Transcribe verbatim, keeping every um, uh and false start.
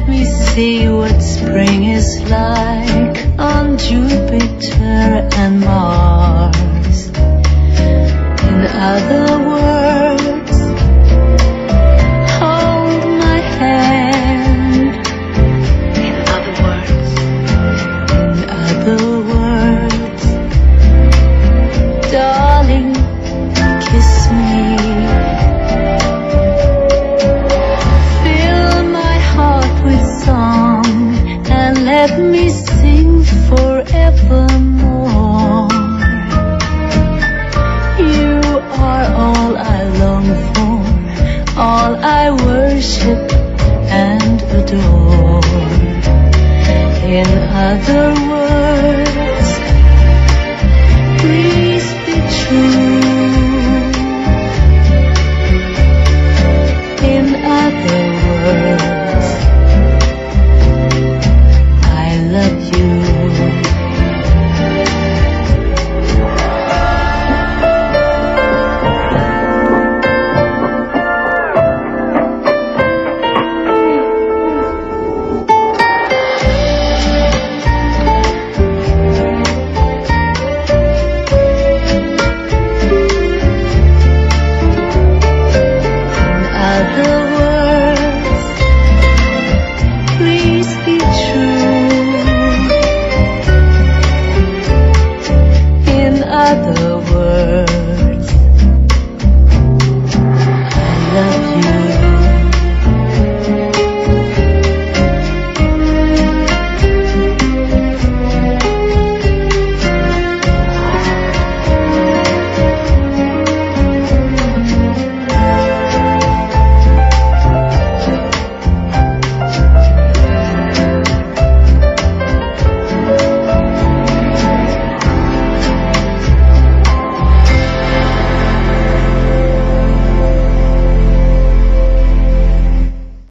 me see what spring is like on Jupiter and Mars. In other words, hold my hand. In other words, in other words, darling, kiss me. Fill my heart with song and let me sing forevermore. You are all I long for, all I worship and adore. In other words,